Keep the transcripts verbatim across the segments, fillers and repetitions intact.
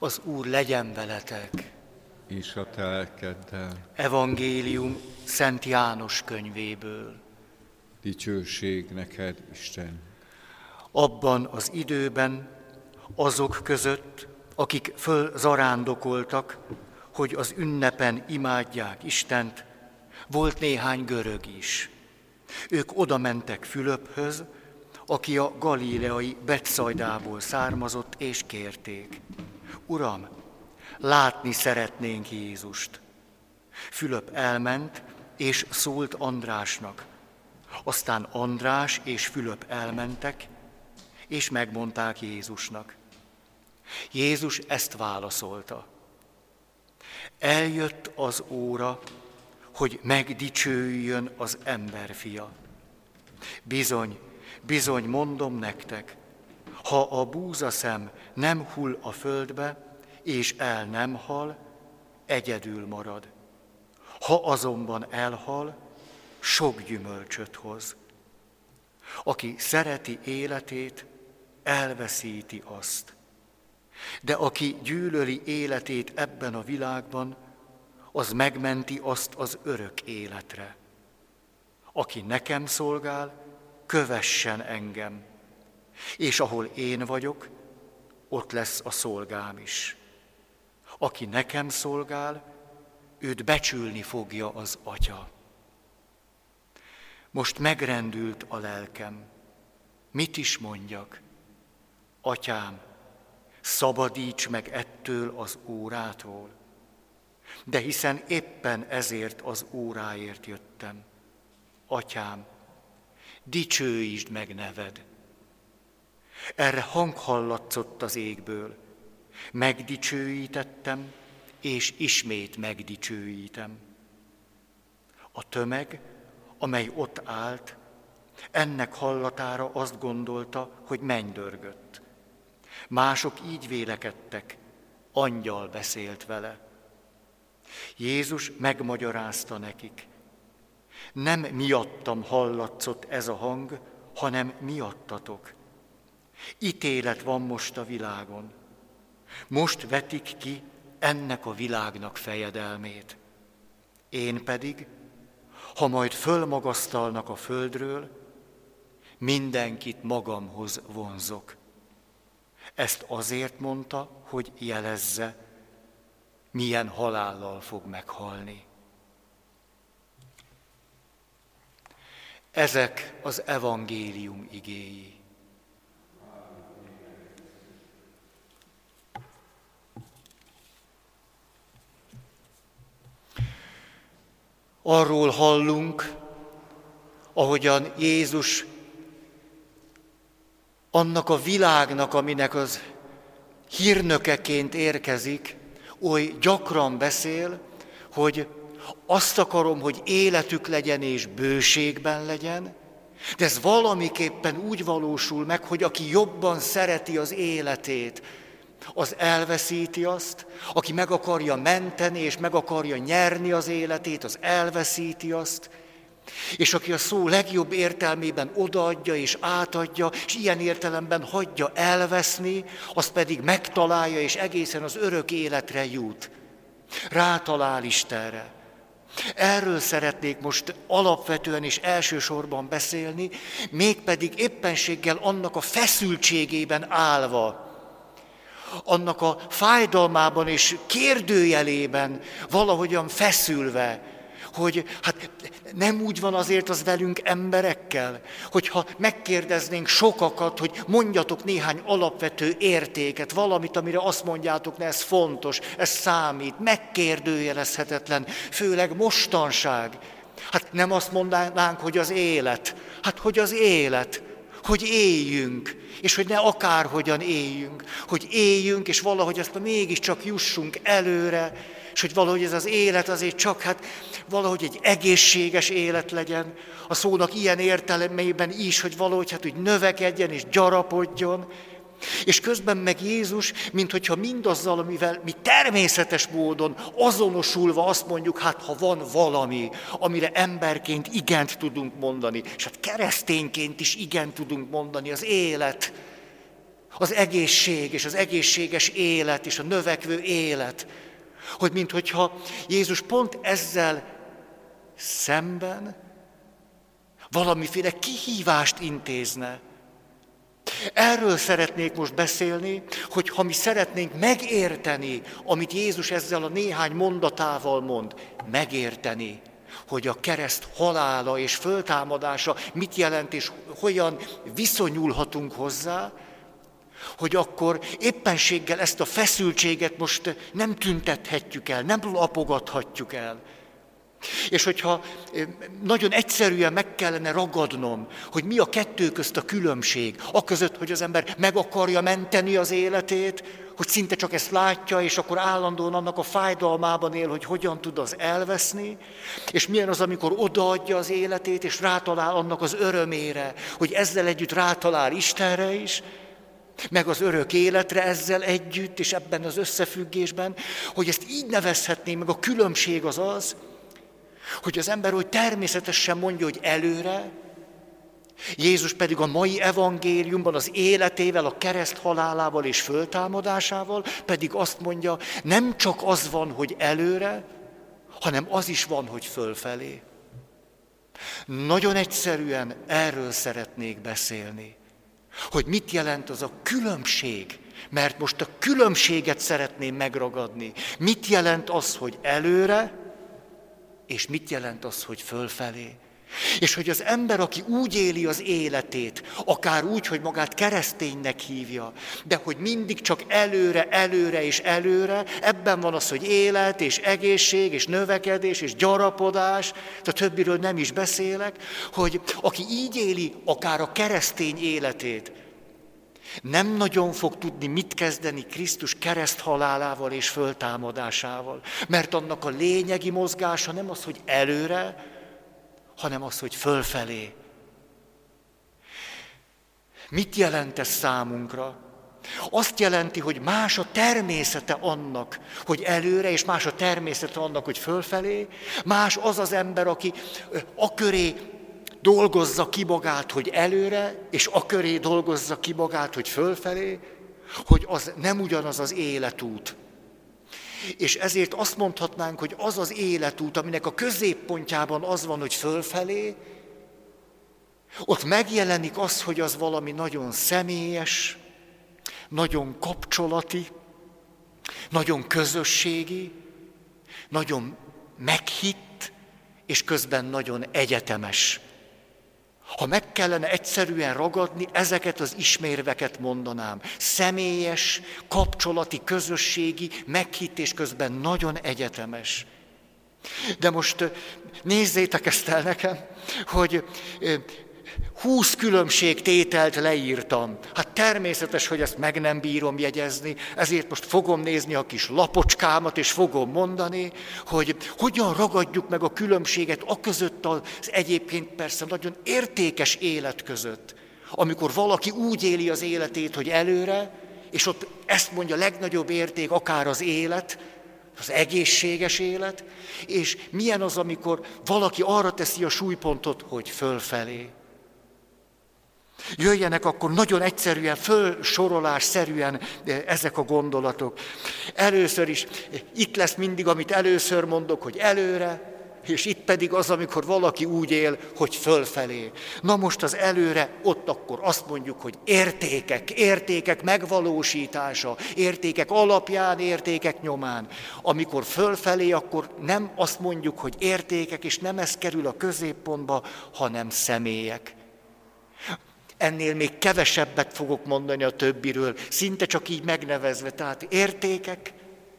Az Úr legyen veletek. És a te lelkeddel. Evangélium Szent János könyvéből. Dicsőség neked, Isten. Abban az időben azok között, akik fölzarándokoltak, hogy az ünnepen imádják Istent, volt néhány görög is. Ők oda mentek Fülöphöz, aki a galileai Betszajdából származott, és kérték: Uram, látni szeretnénk Jézust. Fülöp elment, és szólt Andrásnak. Aztán András és Fülöp elmentek, és megmondták Jézusnak. Jézus ezt válaszolta: Eljött az óra, hogy megdicsőjön az emberfia. Bizony, bizony mondom nektek, ha a búzaszem nem hull a földbe, és el nem hal, egyedül marad. Ha azonban elhal, sok gyümölcsöt hoz. Aki szereti életét, elveszíti azt. De aki gyűlöli életét ebben a világban, az megmenti azt az örök életre. Aki nekem szolgál, kövessen engem, és ahol én vagyok, ott lesz a szolgám is. Aki nekem szolgál, őt becsülni fogja az Atya. Most megrendült a lelkem. Mit is mondjak? Atyám, szabadíts meg ettől az órától. De hiszen éppen ezért az óráért jöttem. Atyám, dicsőítsd meg neved. Erre hang hallatszott az égből. Megdicsőítettem, és ismét megdicsőítem. A tömeg, amely ott állt, ennek hallatára azt gondolta, hogy mennydörgött. Mások így vélekedtek, angyal beszélt vele. Jézus megmagyarázta nekik: nem miattam hallatszott ez a hang, hanem miattatok. Ítélet van most a világon. Most vetik ki ennek a világnak fejedelmét. Én pedig, ha majd fölmagasztalnak a földről, mindenkit magamhoz vonzok. Ezt azért mondta, hogy jelezze, milyen halállal fog meghalni. Ezek az evangélium igéi. Arról hallunk, ahogyan Jézus annak a világnak, aminek az hírnökeként érkezik, oly gyakran beszél, hogy azt akarom, hogy életük legyen és bőségben legyen, de ez valamiképpen úgy valósul meg, hogy aki jobban szereti az életét, az elveszíti azt, aki meg akarja menteni és meg akarja nyerni az életét, az elveszíti azt, és aki a szó legjobb értelmében odaadja és átadja, és ilyen értelemben hagyja elveszni, az pedig megtalálja és egészen az örök életre jut. Rátalál Istenre. Erről szeretnék most alapvetően és elsősorban beszélni, mégpedig éppenséggel annak a feszültségében állva, annak a fájdalmában és kérdőjelében valahogyan feszülve, hogy hát nem úgy van azért az velünk emberekkel, hogyha megkérdeznénk sokakat, hogy mondjatok néhány alapvető értéket, valamit, amire azt mondjátok, ne ez fontos, ez számít, megkérdőjelezhetetlen, főleg mostanság. Hát nem azt mondanánk, hogy az élet, hát hogy az élet, hogy éljünk, és hogy ne akárhogyan éljünk, hogy éljünk, és valahogy azt mégiscsak jussunk előre, és hogy valahogy ez az élet azért csak hát valahogy egy egészséges élet legyen, a szónak ilyen értelmében is, hogy valahogy hát úgy növekedjen és gyarapodjon, és közben meg Jézus, minthogyha mindazzal, amivel mi természetes módon azonosulva azt mondjuk, hát ha van valami, amire emberként igent tudunk mondani, és hát keresztényként is igent tudunk mondani, az élet, Az egészség és az egészséges élet és a növekvő élet. Hogy minthogyha Jézus pont ezzel szemben valamiféle kihívást intézne. Erről szeretnék most beszélni, hogy ha mi szeretnénk megérteni, amit Jézus ezzel a néhány mondatával mond, megérteni, hogy a kereszt halála és föltámadása mit jelent, és hogyan viszonyulhatunk hozzá, hogy akkor éppenséggel ezt a feszültséget most nem tüntethetjük el, nem lapogathatjuk el. És hogyha nagyon egyszerűen meg kellene ragadnom, hogy mi a kettő közt a különbség, aközött, hogy az ember meg akarja menteni az életét, hogy szinte csak ezt látja, és akkor állandóan annak a fájdalmában él, hogy hogyan tud az elveszni, és milyen az, amikor odaadja az életét, és rátalál annak az örömére, hogy ezzel együtt rátalál Istenre is, meg az örök életre ezzel együtt, és ebben az összefüggésben, hogy ezt így nevezhetném, meg a különbség az az, hogy az ember hogy természetesen mondja, hogy előre, Jézus pedig a mai evangéliumban az életével, a kereszt halálával és föltámadásával pedig azt mondja, nem csak az van, hogy előre, hanem az is van, hogy fölfelé. Nagyon egyszerűen erről szeretnék beszélni, hogy mit jelent az a különbség, mert most a különbséget szeretném megragadni. Mit jelent az, hogy előre, és mit jelent az, hogy fölfelé? És hogy az ember, aki úgy éli az életét, akár úgy, hogy magát kereszténynek hívja, de hogy mindig csak előre, előre és előre, ebben van az, hogy élet és egészség és növekedés és gyarapodás, a többiről nem is beszélek, hogy aki így éli akár a keresztény életét, nem nagyon fog tudni mit kezdeni Krisztus kereszthalálával és föltámadásával. Mert annak a lényegi mozgása nem az, hogy előre, hanem az, hogy fölfelé. Mit jelent ez számunkra? Azt jelenti, hogy más a természete annak, hogy előre, és más a természete annak, hogy fölfelé. Más az az ember, aki aköré dolgozza ki magát, hogy előre, és aköré dolgozza ki magát, hogy fölfelé, hogy az nem ugyanaz az életút. És ezért azt mondhatnánk, hogy az az életút, aminek a középpontjában az van, hogy fölfelé, ott megjelenik az, hogy az valami nagyon személyes, nagyon kapcsolati, nagyon közösségi, nagyon meghitt, és közben nagyon egyetemes. Ha meg kellene egyszerűen ragadni, ezeket az ismérveket mondanám. Személyes, kapcsolati, közösségi, meghitt és közben nagyon egyetemes. De most nézzétek ezt el nekem, hogy húsz különbségtételt leírtam. Hát természetes, hogy ezt meg nem bírom jegyezni, ezért most fogom nézni a kis lapocskámat, és fogom mondani, hogy hogyan ragadjuk meg a különbséget aközött az egyébként persze nagyon értékes élet között, amikor valaki úgy éli az életét, hogy előre, és ott ezt mondja, legnagyobb érték akár az élet, az egészséges élet, és milyen az, amikor valaki arra teszi a súlypontot, hogy fölfelé. Jöjjenek akkor nagyon egyszerűen, fölsorolásszerűen ezek a gondolatok. Először is itt lesz mindig, amit először mondok, hogy előre, és itt pedig az, amikor valaki úgy él, hogy fölfelé. Na most az előre, ott akkor azt mondjuk, hogy értékek, értékek megvalósítása, értékek alapján, értékek nyomán. Amikor fölfelé, akkor nem azt mondjuk, hogy értékek, és nem ez kerül a középpontba, hanem személyek. Ennél még kevesebbet fogok mondani a többiről, szinte csak így megnevezve, tehát értékek,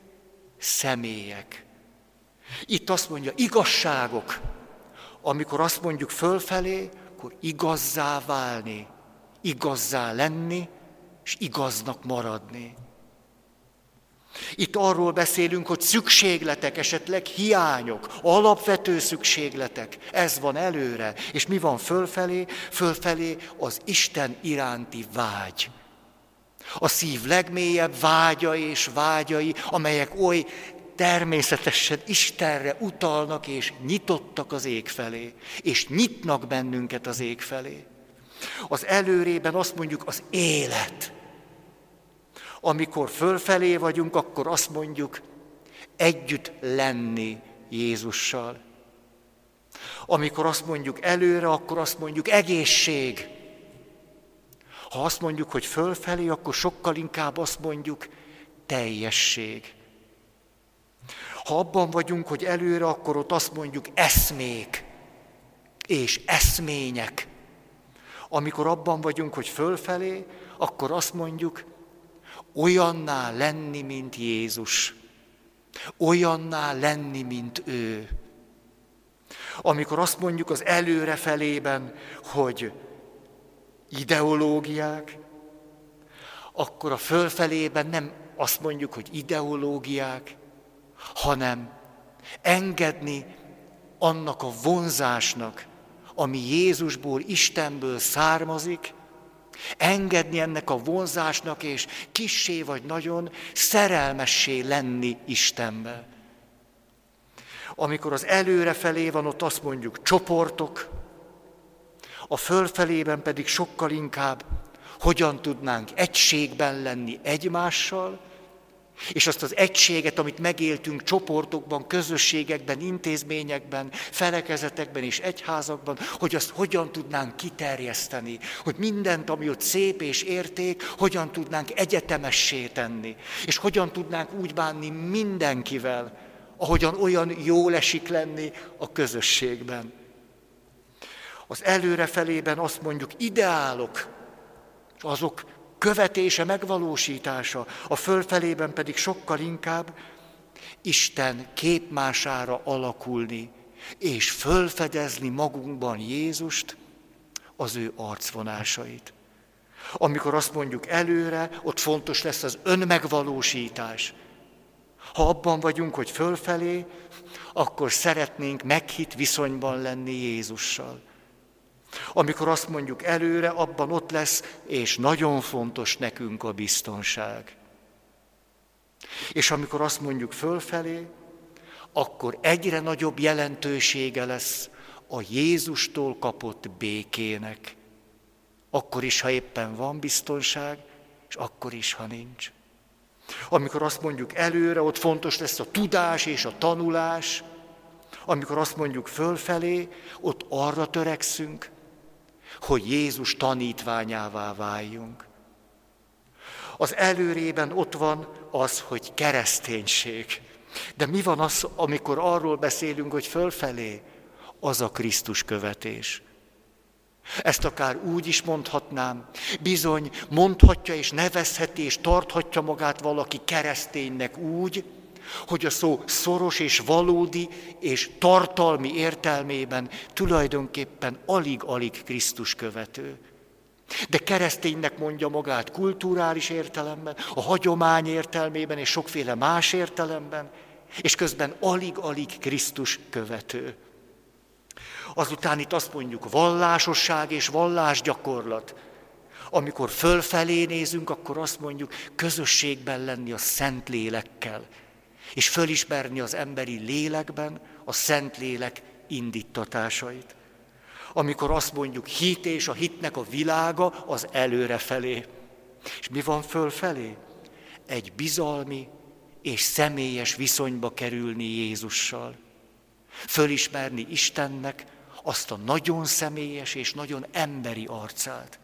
személyek. Itt azt mondja, igazságok. Amikor azt mondjuk fölfelé, akkor igazzá válni, igazzá lenni, és igaznak maradni. Itt arról beszélünk, hogy szükségletek, esetleg hiányok, alapvető szükségletek, ez van előre. És mi van fölfelé? Fölfelé az Isten iránti vágy. A szív legmélyebb vágyai és vágyai, amelyek oly természetesen Istenre utalnak és nyitottak az ég felé, és nyitnak bennünket az ég felé. Az előrében azt mondjuk az élet. Amikor fölfelé vagyunk, akkor azt mondjuk, együtt lenni Jézussal. Amikor azt mondjuk előre, akkor azt mondjuk egészség. Ha azt mondjuk, hogy fölfelé, akkor sokkal inkább azt mondjuk teljesség. Ha abban vagyunk, hogy előre, akkor ott azt mondjuk eszmék és eszmények. Amikor abban vagyunk, hogy fölfelé, akkor azt mondjuk olyanná lenni, mint Jézus. Olyanná lenni, mint ő. Amikor azt mondjuk az előrefelében, hogy ideológiák, akkor a fölfelében nem azt mondjuk, hogy ideológiák, hanem engedni annak a vonzásnak, ami Jézusból, Istenből származik, engedni ennek a vonzásnak, és kissé vagy nagyon szerelmessé lenni Istenbe. Amikor az előrefelé van, ott azt mondjuk csoportok, a fölfelében pedig sokkal inkább hogyan tudnánk egységben lenni egymással, és azt az egységet, amit megéltünk csoportokban, közösségekben, intézményekben, felekezetekben és egyházakban, hogy azt hogyan tudnánk kiterjeszteni, hogy mindent, ami ott szép és érték, hogyan tudnánk egyetemessé tenni, és hogyan tudnánk úgy bánni mindenkivel, ahogyan olyan jól esik lenni a közösségben. Az előrefelében azt mondjuk ideálok, azok követése, megvalósítása, a fölfelében pedig sokkal inkább Isten képmására alakulni, és fölfedezni magunkban Jézust, az ő arcvonásait. Amikor azt mondjuk előre, ott fontos lesz az önmegvalósítás. Ha abban vagyunk, hogy fölfelé, akkor szeretnénk meghitt viszonyban lenni Jézussal. Amikor azt mondjuk előre, abban ott lesz, és nagyon fontos nekünk a biztonság. És amikor azt mondjuk fölfelé, akkor egyre nagyobb jelentősége lesz a Jézustól kapott békének. Akkor is, ha éppen van biztonság, és akkor is, ha nincs. Amikor azt mondjuk előre, ott fontos lesz a tudás és a tanulás. Amikor azt mondjuk fölfelé, ott arra törekszünk, hogy Jézus tanítványává váljunk. Az előrében ott van az, hogy kereszténység. De mi van az, amikor arról beszélünk, hogy fölfelé? Az a Krisztus követés. Ezt akár úgy is mondhatnám, bizony mondhatja és nevezheti és tarthatja magát valaki kereszténynek úgy, hogy a szó szoros és valódi és tartalmi értelmében tulajdonképpen alig-alig Krisztus követő. De kereszténynek mondja magát kulturális értelemben, a hagyomány értelmében és sokféle más értelemben, és közben alig-alig Krisztus követő. Azután itt azt mondjuk vallásosság és vallásgyakorlat. Amikor fölfelé nézünk, akkor azt mondjuk közösségben lenni a Szentlélekkel, és fölismerni az emberi lélekben a Szentlélek indítatásait. Amikor azt mondjuk hit és a hitnek a világa az előrefelé. És mi van fölfelé? Egy bizalmi és személyes viszonyba kerülni Jézussal. Fölismerni Istennek azt a nagyon személyes és nagyon emberi arcát.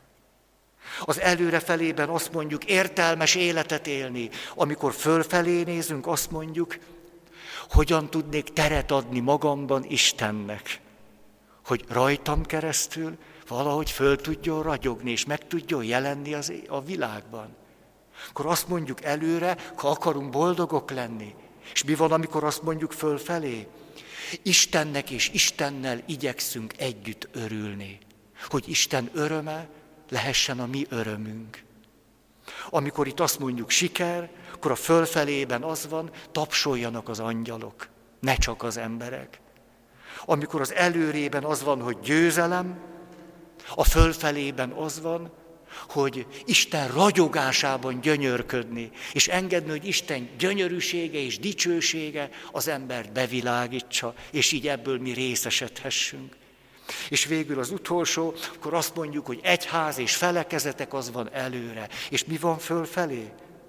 Az előrefelében azt mondjuk értelmes életet élni, amikor fölfelé nézünk, azt mondjuk, hogyan tudnék teret adni magamban Istennek, hogy rajtam keresztül valahogy föl tudjon ragyogni, és meg tudjon jelenni az, a világban. Akkor azt mondjuk előre, ha akarunk boldogok lenni. És mi van, amikor azt mondjuk fölfelé? Istennek és Istennel igyekszünk együtt örülni, hogy Isten öröme lehessen a mi örömünk. Amikor itt azt mondjuk siker, akkor a fölfelében az van, tapsoljanak az angyalok, ne csak az emberek. Amikor az előrében az van, hogy győzelem, a fölfelében az van, hogy Isten ragyogásában gyönyörködni, és engedni, hogy Isten gyönyörűsége és dicsősége az embert bevilágítsa, és így ebből mi részesedhessünk. És végül az utolsó, akkor azt mondjuk, hogy egyház és felekezetek az van előre. És mi van fölfelé?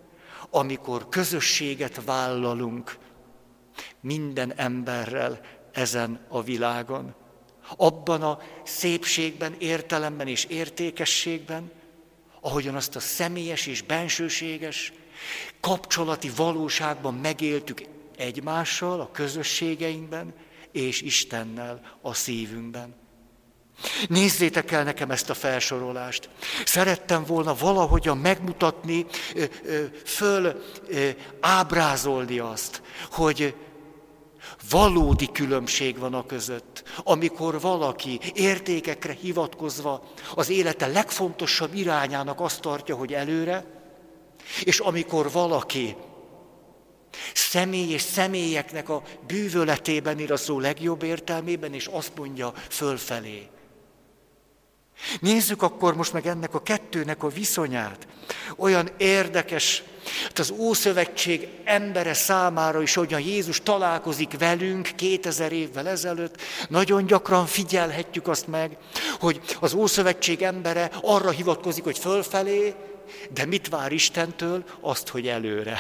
amikor közösséget vállalunk minden emberrel ezen a világon. Abban a szépségben, értelemben és értékességben, ahogyan azt a személyes és bensőséges kapcsolati valóságban megéltük egymással, a közösségeinkben, és Istennel a szívünkben. Nézzétek el nekem ezt a felsorolást. Szerettem volna valahogyan megmutatni, föl ábrázolni azt, hogy valódi különbség van a között, amikor valaki értékekre hivatkozva az élete legfontosabb irányának azt tartja, hogy előre, és amikor valaki személy és személyeknek a bűvöletében ír a szó legjobb értelmében, és azt mondja fölfelé. Nézzük akkor most meg ennek a kettőnek a viszonyát. Olyan érdekes, hogy az Ószövetség embere számára is, hogyan Jézus találkozik velünk kétezer évvel ezelőtt, nagyon gyakran figyelhetjük azt meg, hogy az Ószövetség embere arra hivatkozik, hogy fölfelé, de mit vár Istentől? Azt, hogy előre.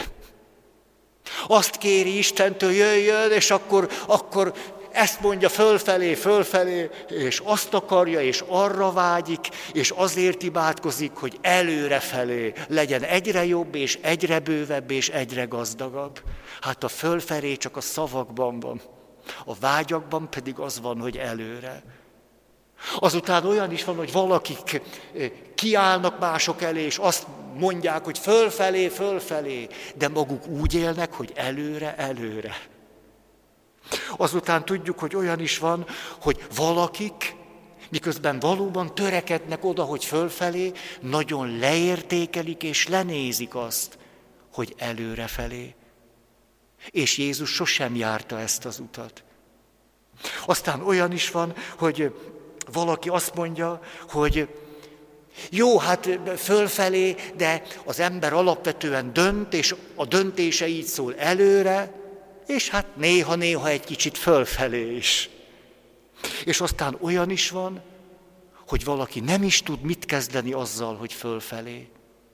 Azt kéri Istentől, jöjjön, és akkor, akkor ezt mondja fölfelé, fölfelé, és azt akarja, és arra vágyik, és azért imádkozik, hogy előrefelé legyen egyre jobb, és egyre bővebb, és egyre gazdagabb. Hát a fölfelé csak a szavakban van, a vágyakban pedig az van, hogy előre. Azután olyan is van, hogy valakik kiállnak mások elé, és azt mondják, hogy fölfelé, fölfelé, de maguk úgy élnek, hogy előre, előre. Azután tudjuk, hogy olyan is van, hogy valakik, miközben valóban törekednek oda, hogy fölfelé, nagyon leértékelik és lenézik azt, hogy előrefelé. És Jézus sosem járta ezt az utat. Aztán olyan is van, hogy valaki azt mondja, hogy jó, hát fölfelé, de az ember alapvetően dönt, és a döntése így szól előre, és hát néha-néha egy kicsit fölfelé is. És aztán olyan is van, hogy valaki nem is tud mit kezdeni azzal, hogy fölfelé.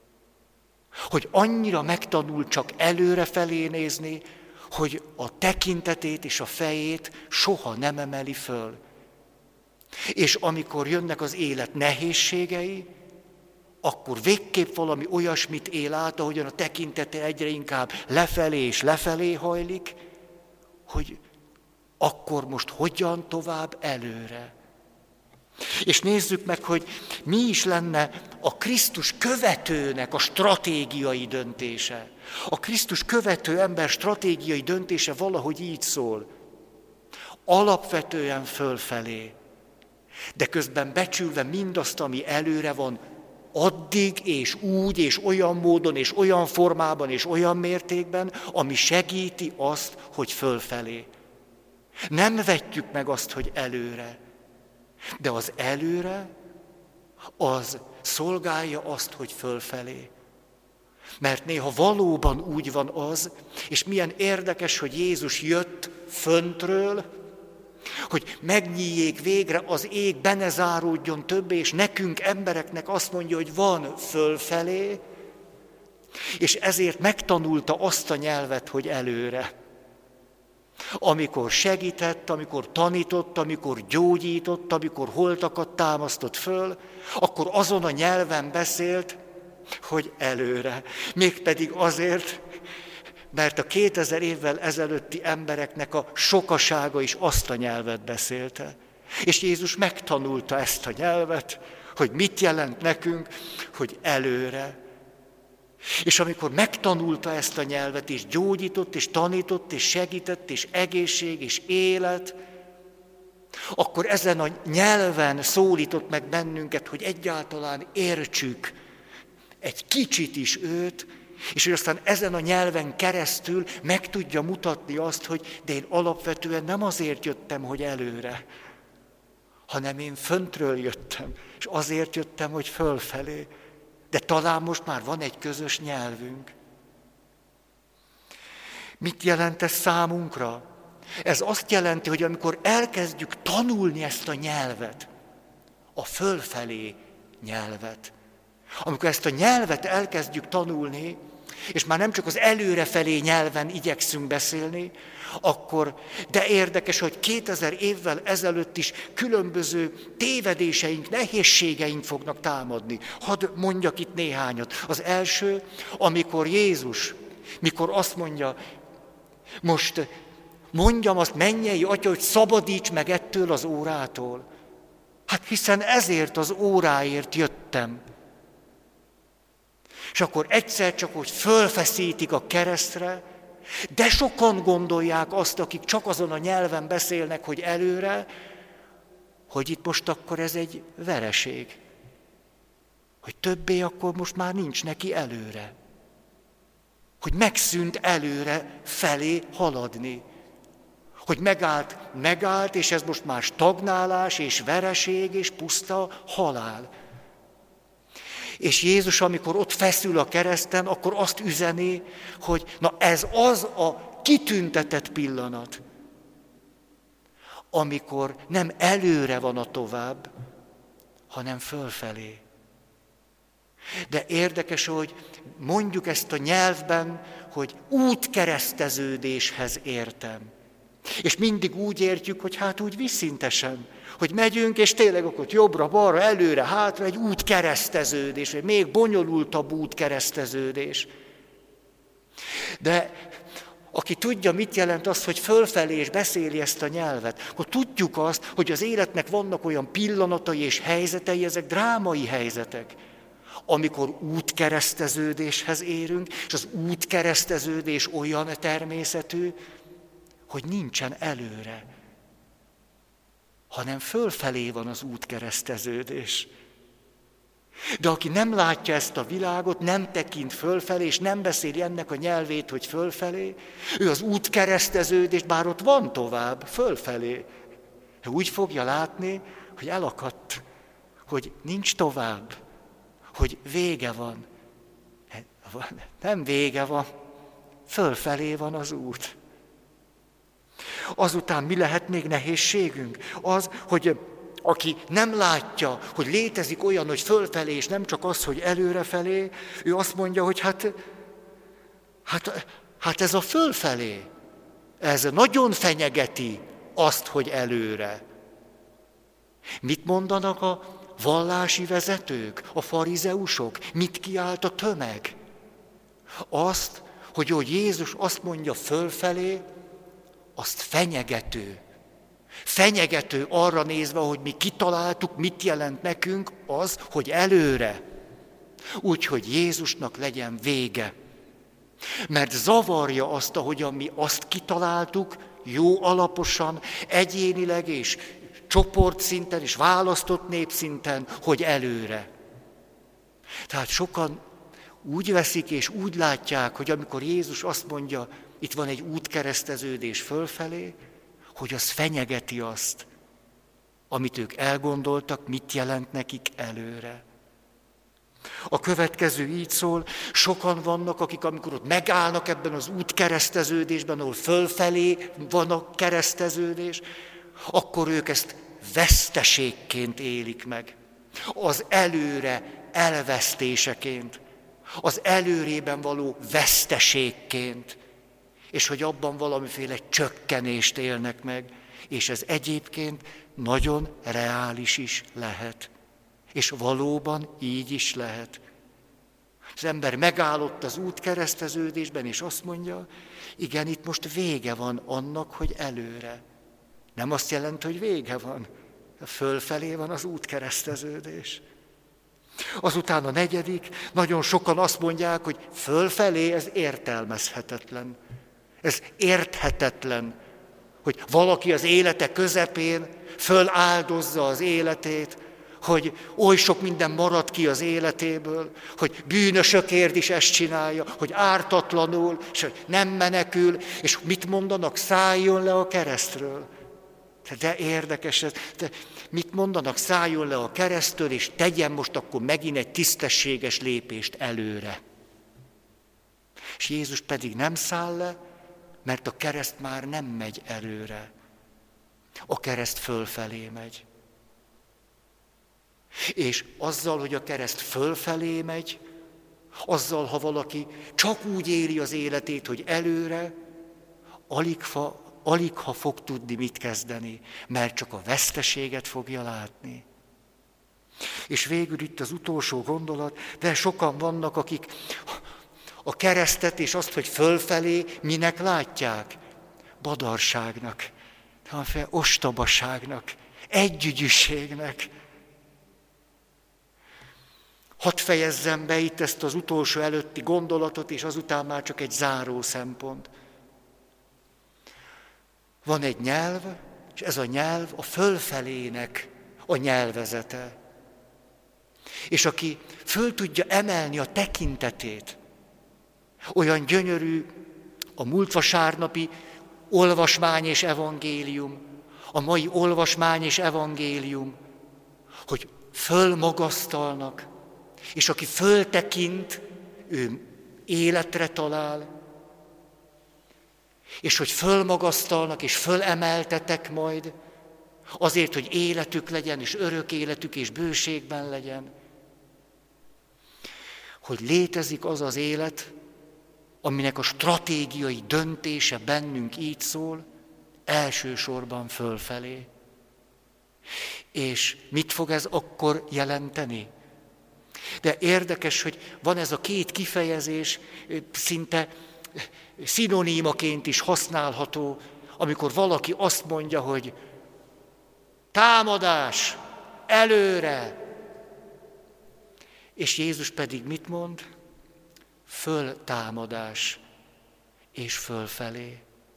Hogy annyira megtanul csak előrefelé nézni, hogy a tekintetét és a fejét soha nem emeli föl. És amikor jönnek az élet nehézségei, akkor végképp valami olyasmit él át, ahogyan a tekintete egyre inkább lefelé és lefelé hajlik, hogy akkor most hogyan tovább előre. És nézzük meg, hogy mi is lenne a Krisztus követőnek a stratégiai döntése. A Krisztus követő ember stratégiai döntése valahogy így szól. Alapvetően fölfelé, de közben becsülve mindazt, ami előre van, addig és úgy és olyan módon és olyan formában és olyan mértékben, ami segíti azt, hogy fölfelé. Nem vetjük meg azt, hogy előre, de az előre, az szolgálja azt, hogy fölfelé. Mert néha valóban úgy van az, és milyen érdekes, hogy Jézus jött föntről, hogy megnyíljék végre az ég, be ne záródjon többé, és nekünk embereknek azt mondja, hogy van fölfelé, és ezért megtanulta azt a nyelvet, hogy előre. Amikor segített, amikor tanított, amikor gyógyított, amikor holtakat támasztott föl, akkor azon a nyelven beszélt, hogy előre. Mégpedig azért, mert a kétezer évvel ezelőtti embereknek a sokasága is azt a nyelvet beszélte. És Jézus megtanulta ezt a nyelvet, hogy mit jelent nekünk, hogy előre. És amikor megtanulta ezt a nyelvet, és gyógyított, és tanított, és segített, és egészség, és élet, akkor ezen a nyelven szólított meg bennünket, hogy egyáltalán értsük egy kicsit is őt, és hogy aztán ezen a nyelven keresztül meg tudja mutatni azt, hogy de én alapvetően nem azért jöttem, hogy előre, hanem én föntről jöttem, és azért jöttem, hogy fölfelé. De talán most már van egy közös nyelvünk. Mit jelent ez számunkra? Ez azt jelenti, hogy amikor elkezdjük tanulni ezt a nyelvet, a fölfelé nyelvet, amikor ezt a nyelvet elkezdjük tanulni, és már nem csak az előrefelé nyelven igyekszünk beszélni, akkor, de érdekes, hogy kétezer évvel ezelőtt is különböző tévedéseink, nehézségeink fognak támadni. Hadd mondjak itt néhányat. Az első, amikor Jézus, mikor azt mondja, most mondjam azt, mennyei Atya, hogy szabadíts meg ettől az órától. Hát hiszen ezért az óráért jöttem. És akkor egyszer csak, hogy fölfeszítik a keresztre, de sokan gondolják azt, akik csak azon a nyelven beszélnek, hogy előre, hogy itt most akkor ez egy vereség. Hogy többé akkor most már nincs neki előre. Hogy megszűnt előre felé haladni. Hogy megállt, megállt, és ez most már stagnálás, és vereség, és puszta halál. És Jézus, amikor ott feszül a kereszten, akkor azt üzeni, hogy na ez az a kitüntetett pillanat, amikor nem előre van a tovább, hanem fölfelé. De érdekes, hogy mondjuk ezt a nyelvben, hogy útkereszteződéshez értem. És mindig úgy értjük, hogy hát úgy visszintesen, hogy megyünk, és tényleg akkor jobbra, balra, előre, hátra egy útkereszteződés, vagy még bonyolultabb útkereszteződés. De aki tudja, mit jelent az, hogy fölfelé és beszéli ezt a nyelvet, akkor tudjuk azt, hogy az életnek vannak olyan pillanatai és helyzetei, ezek drámai helyzetek, amikor útkereszteződéshez érünk, és az útkereszteződés olyan természetű, hogy nincsen előre, hanem fölfelé van az útkereszteződés. De aki nem látja ezt a világot, nem tekint fölfelé, és nem beszéli ennek a nyelvét, hogy fölfelé, ő az útkereszteződést, bár ott van tovább, fölfelé, úgy fogja látni, hogy elakadt, hogy nincs tovább, hogy vége van. Nem vége van, fölfelé van az út. Azután mi lehet még nehézségünk? Az, hogy aki nem látja, hogy létezik olyan, hogy fölfelé, és nem csak az, hogy előrefelé, ő azt mondja, hogy hát, hát, hát ez a fölfelé, ez nagyon fenyegeti azt, hogy előre. Mit mondanak a vallási vezetők, a farizeusok? Mit kiált a tömeg? Azt, hogy jó, Jézus azt mondja fölfelé, azt fenyegető. Fenyegető arra nézve, hogy mi kitaláltuk, mit jelent nekünk az, hogy előre. Úgyhogy Jézusnak legyen vége. Mert zavarja azt, ahogyan mi azt kitaláltuk, jó alaposan, egyénileg és csoportszinten és választott népszinten, hogy előre. Tehát sokan úgy veszik és úgy látják, hogy amikor Jézus azt mondja, itt van egy útkereszteződés fölfelé, hogy az fenyegeti azt, amit ők elgondoltak, mit jelent nekik előre. A következő így szól, sokan vannak, akik amikor ott megállnak ebben az útkereszteződésben, ahol fölfelé van a kereszteződés, akkor ők ezt veszteségként élik meg. Az előre elvesztéseként, az előrében való veszteségként, és hogy abban valamiféle csökkenést élnek meg, és ez egyébként nagyon reális is lehet. És valóban így is lehet. Az ember megállott az útkereszteződésben, és azt mondja, igen, itt most vége van annak, hogy előre. Nem azt jelenti, hogy vége van. Fölfelé van az útkereszteződés. Azután a negyedik, nagyon sokan azt mondják, hogy fölfelé ez értelmezhetetlen. Ez érthetetlen, hogy valaki az élete közepén föláldozza az életét, hogy oly sok minden marad ki az életéből, hogy bűnösökért is ezt csinálja, hogy ártatlanul, és hogy nem menekül, és mit mondanak, szálljon le a keresztről. De érdekes ez, de mit mondanak, szálljon le a keresztől, és tegyen most akkor megint egy tisztességes lépést előre. És Jézus pedig nem száll le, mert a kereszt már nem megy előre. A kereszt fölfelé megy. És azzal, hogy a kereszt fölfelé megy, Azzal, ha valaki csak úgy éli az életét, hogy előre, alig, fa, alig ha fog tudni mit kezdeni, mert csak a veszteséget fogja látni. És végül itt az utolsó gondolat, de sokan vannak, akik a keresztet és azt, hogy fölfelé minek látják? Badarságnak, ostobaságnak, együgyűségnek. Hadd fejezzem be itt ezt az utolsó előtti gondolatot, és azután már csak egy záró szempont. Van egy nyelv, és ez a nyelv a fölfelének a nyelvezete. És aki föl tudja emelni a tekintetét, olyan gyönyörű a múlt vasárnapi olvasmány és evangélium, a mai olvasmány és evangélium, hogy fölmagasztalnak, és aki föltekint, ő életre talál, és hogy fölmagasztalnak, és fölemeltetek majd, azért, hogy életük legyen, és örök életük, és bőségben legyen. Hogy létezik az az élet, aminek a stratégiai döntése bennünk így szól, elsősorban fölfelé. És mit fog ez akkor jelenteni? De érdekes, hogy van ez a két kifejezés, szinte szinonimaként is használható, amikor valaki azt mondja, hogy támadás, előre. És Jézus pedig mit mond? Föltámadás és fölfelé.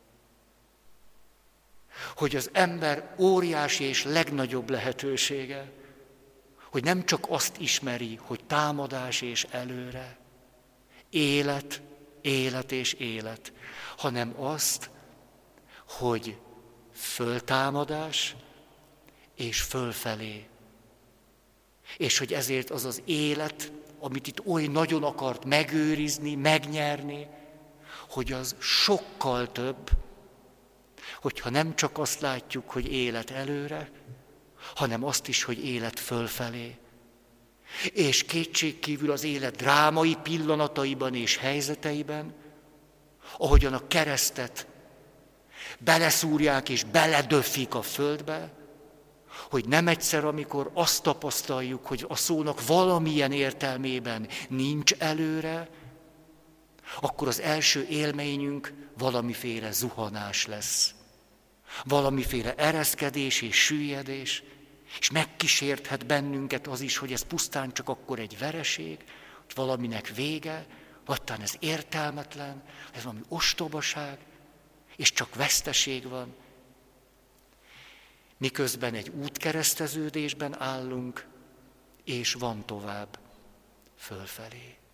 Hogy az ember óriási és legnagyobb lehetősége, hogy nem csak azt ismeri, hogy támadás és előre, élet, élet és élet, hanem azt, hogy föltámadás és fölfelé. És hogy ezért az az élet, amit itt oly nagyon akart megőrizni, megnyerni, hogy az sokkal több, hogyha nem csak azt látjuk, hogy élet előre, hanem azt is, hogy élet fölfelé. És kétségkívül az élet drámai pillanataiban és helyzeteiben, ahogyan a keresztet beleszúrják és beledöffik a földbe, hogy nem egyszer, amikor azt tapasztaljuk, hogy a szónak valamilyen értelmében nincs előre, akkor az első élményünk valamiféle zuhanás lesz. Valamiféle ereszkedés és süllyedés, és megkísérthet bennünket az is, hogy ez pusztán csak akkor egy vereség, hogy valaminek vége, vagy talán ez értelmetlen, ez valami ostobaság, és csak veszteség van. Miközben egy útkereszteződésben állunk, és van tovább fölfelé.